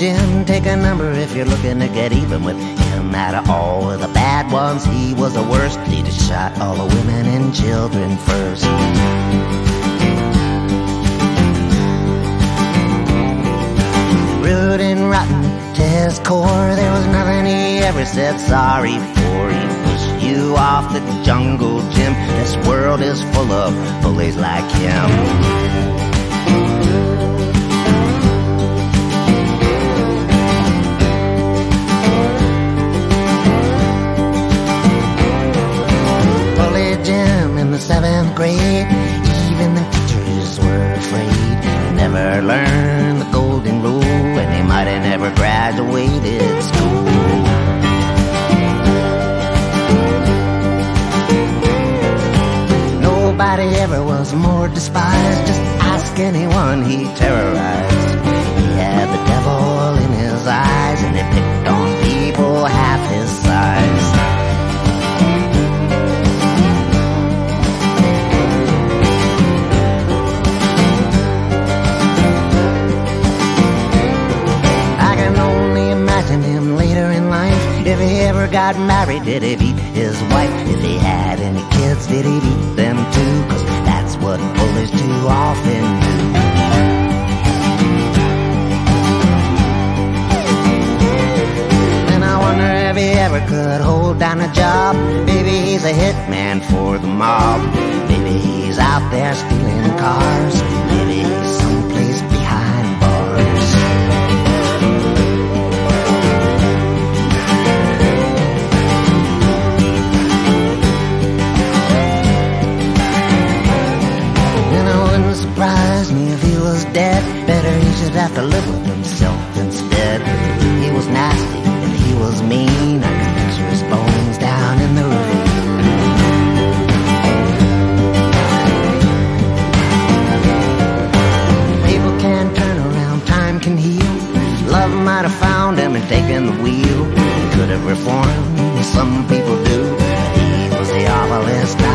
Jim, take a number if you're looking to get even with him. Out of all of the bad ones, he was the worst. He just shot all the women and children first. Rude and rotten to his core, there was nothing he ever said sorry for. He pushed you off the jungle, Jim. This world is full of bullies like him. In the 7th grade, even the teachers were afraid. He never learned the golden rule, and he might have never graduated school. Nobody ever was more despised. Just ask anyone he terrorized. He had the devil in his eyes, and he picked on people half his size. Him later in life. If he ever got married, did he beat his wife? If he had any kids, did he beat them too? 'Cause that's what bullies too often do. And I wonder if he ever could hold down a job. Maybe he's a hitman for the mob. Maybe he's out there stealing cars. Maybe he's someplace behind bars. Surprise me if he was dead. Better he should have to live with himself instead. He was nasty and he was mean. I can picture his bones down in the ravine. People can turn around, time can heal. Love might have found him and taken the wheel. He could have reformed, some people do. He was the awfulest guy